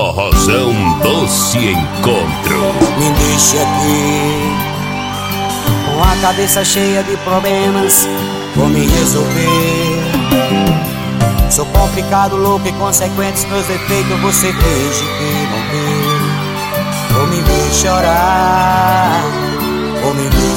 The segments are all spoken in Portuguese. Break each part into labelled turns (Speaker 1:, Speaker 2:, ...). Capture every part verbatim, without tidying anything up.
Speaker 1: Forrozão Doce Encontro.
Speaker 2: Me deixe aqui com a cabeça cheia de problemas, vou me resolver. Sou complicado, louco e consequente, meus defeitos você finge que não vê. Vou me ver chorar, vou me ver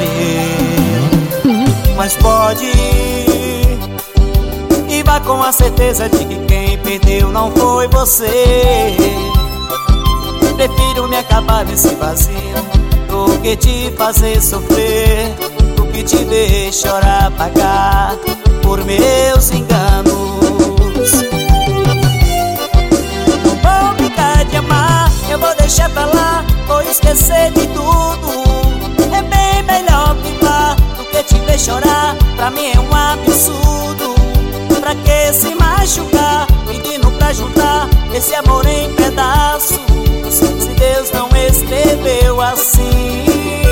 Speaker 2: sofrer, mas pode ir e vá com a certeza de que quem perdeu não foi você. Prefiro me acabar nesse vazio do que te fazer sofrer, do que te ver chorar, pagar por meus enganos. Não vou brincar de amar, eu vou deixar pra lá, vou esquecer de tudo. É bem melhor ficar do que te ver chorar, pra mim é um absurdo. Pra que se machucar, pedindo pra juntar esse amor em pedaços, se Deus não escreveu assim?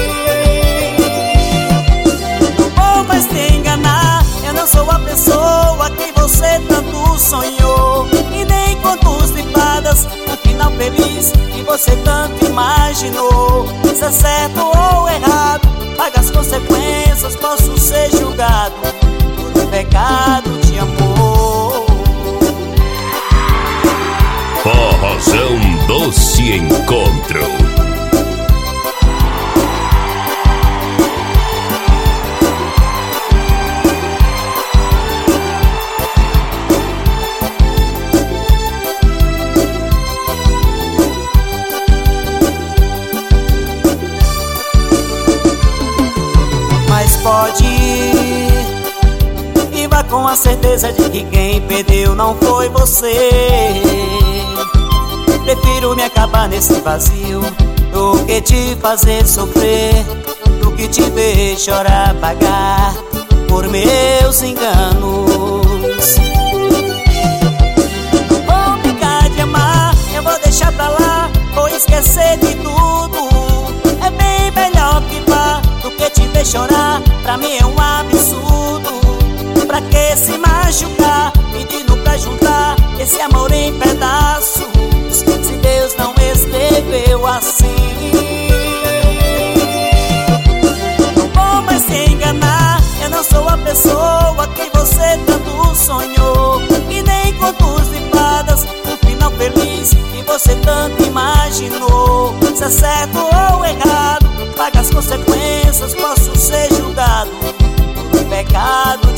Speaker 2: Não vou mais te enganar, eu não sou a pessoa que você tanto sonhou, e nem contos de fadas, um final feliz que você tanto imaginou. Se é certo ou errado, paga as consequências, posso ser julgado por um pecado de amor.
Speaker 1: Forrozão Doce Encontro.
Speaker 2: Mas pode ir e vá com a certeza de que quem perdeu não foi você. Prefiro me acabar nesse vazio do que te fazer sofrer, do que te ver chorar, pagar por meus enganos. Não vou brincar de amar, eu vou deixar pra lá, vou esquecer de tudo. É bem melhor ficar do que te ver chorar, pra mim é um absurdo. Pra que se machucar, pedindo pra juntar esse amor em pedaços, se Deus não escreveu assim? Não vou mais te enganar, eu não sou a pessoa que você tanto sonhou, e nem contos de fadas, um final feliz que você tanto imaginou. Se é certo ou errado, paga as consequências, posso ser julgado por um pecado